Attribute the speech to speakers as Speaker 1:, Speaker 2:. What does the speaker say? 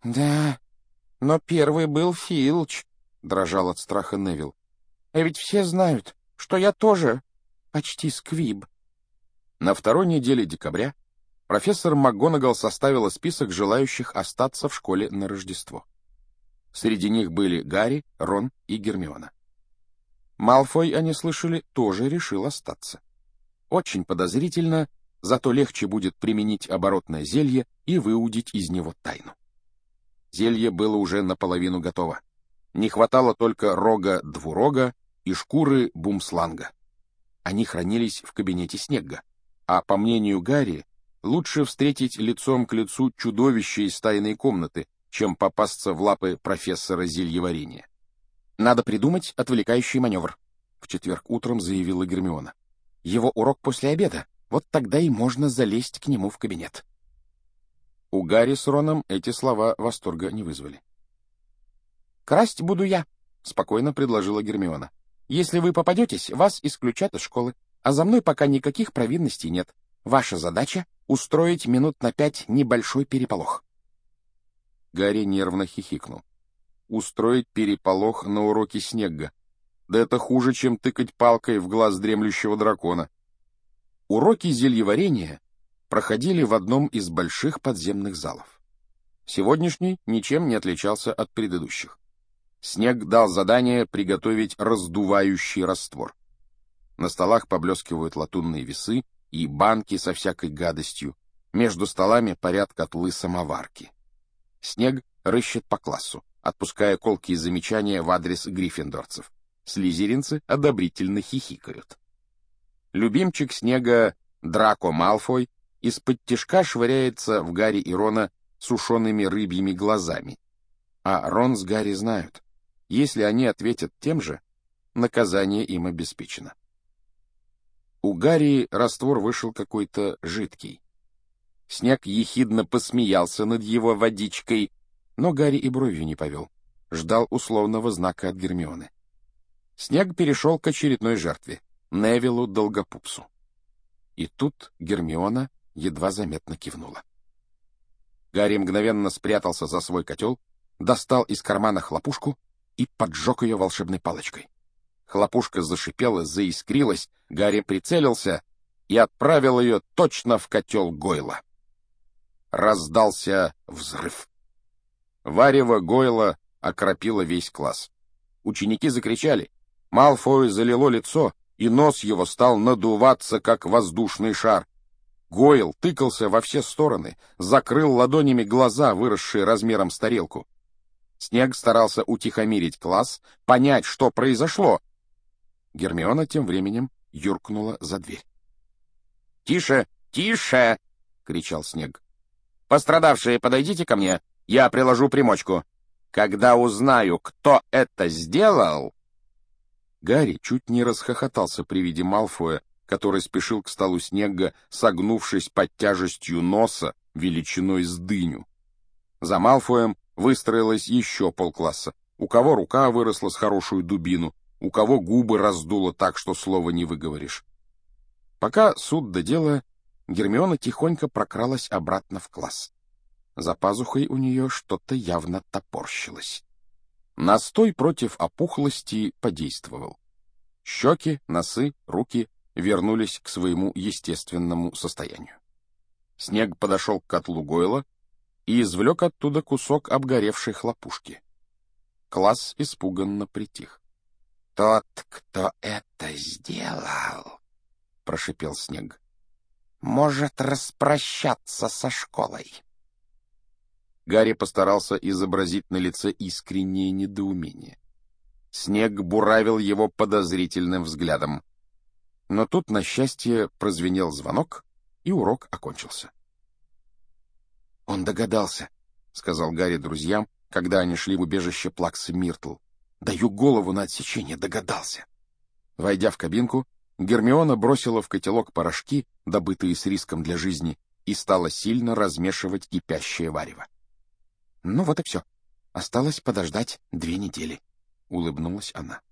Speaker 1: Да, но первый был Филч, — дрожал от страха Невилл. А ведь все знают, что я тоже почти сквиб.
Speaker 2: На второй неделе декабря профессор МакГонагал составила список желающих остаться в школе на Рождество. Среди них были Гарри, Рон и Гермиона. Малфой, они слышали, тоже решил остаться. Очень подозрительно, зато легче будет применить оборотное зелье и выудить из него тайну. Зелье было уже наполовину готово. Не хватало только рога двурога и шкуры бумсланга. Они хранились в кабинете Снегга, а, по мнению Гарри, лучше встретить лицом к лицу чудовище из тайной комнаты, чем попасться в лапы профессора зельеварения.
Speaker 1: «Надо придумать отвлекающий маневр», — в четверг утром заявила Гермиона. «Его урок после обеда, вот тогда и можно залезть к нему в кабинет».
Speaker 2: У Гарри с Роном эти слова восторга не вызвали.
Speaker 1: «Красть буду я», — спокойно предложила Гермиона. «Если вы попадетесь, вас исключат из школы, а за мной пока никаких провинностей нет. Ваша задача — устроить минут на 5 небольшой переполох».
Speaker 2: Гарри нервно хихикнул. Устроить переполох на уроке Снегга. Да это хуже, чем тыкать палкой в глаз дремлющего дракона. Уроки зельеварения проходили в одном из больших подземных залов. Сегодняшний ничем не отличался от предыдущих. Снегг дал задание приготовить раздувающий раствор. На столах поблескивают латунные весы и банки со всякой гадостью. Между столами парят котлы-самоварки. Снегг рыщет по классу, отпуская колкие замечания в адрес гриффиндорцев. Слизеринцы одобрительно хихикают. Любимчик Снегга Драко Малфой из-под тишка швыряется в Гарри и Рона сушеными рыбьими глазами. А Рон с Гарри знают, если они ответят тем же, наказание им обеспечено. У Гарри раствор вышел какой-то жидкий. Снегг ехидно посмеялся над его водичкой, но Гарри и бровью не повел, ждал условного знака от Гермионы. Снегг перешел к очередной жертве — Невиллу Долгопупсу. И тут Гермиона едва заметно кивнула. Гарри мгновенно спрятался за свой котел, достал из кармана хлопушку и поджег ее волшебной палочкой. Хлопушка зашипела, заискрилась, Гарри прицелился и отправил ее точно в котел Гойла. Раздался взрыв. Варево Гойла окропило весь класс. Ученики закричали. Малфою залило лицо, и нос его стал надуваться, как воздушный шар. Гойл тыкался во все стороны, закрыл ладонями глаза, выросшие размером с тарелку. Снегг старался утихомирить класс, понять, что произошло. Гермиона тем временем юркнула за дверь. «Тише! Тише!» — кричал Снегг. «Пострадавшие, подойдите ко мне, я приложу примочку. Когда узнаю, кто это сделал...» Гарри чуть не расхохотался при виде Малфоя, который спешил к столу Снегга, согнувшись под тяжестью носа величиной с дыню. За Малфоем выстроилось еще полкласса. У кого рука выросла с хорошую дубину, у кого губы раздуло так, что слова не выговоришь. Пока суд до дела, Гермиона тихонько прокралась обратно в класс. За пазухой у нее что-то явно топорщилось. Настой против опухлости подействовал. Щеки, носы, руки вернулись к своему естественному состоянию. Снегг подошел к котлу Гойла и извлек оттуда кусок обгоревшей хлопушки. Класс испуганно притих.
Speaker 1: «Тот, кто это сделал, — прошипел Снегг, — может распрощаться со школой».
Speaker 2: Гарри постарался изобразить на лице искреннее недоумение. Снегг буравил его подозрительным взглядом. Но тут, на счастье, прозвенел звонок, и урок окончился.
Speaker 1: «Он догадался», — сказал Гарри друзьям, когда они шли в убежище Плаксы Миртл. «Даю голову на отсечение, догадался». Войдя в кабинку, Гермиона бросила в котелок порошки, добытые с риском для жизни, и стала сильно размешивать кипящее варево. «Ну вот и все. Осталось подождать 2 недели», — улыбнулась она.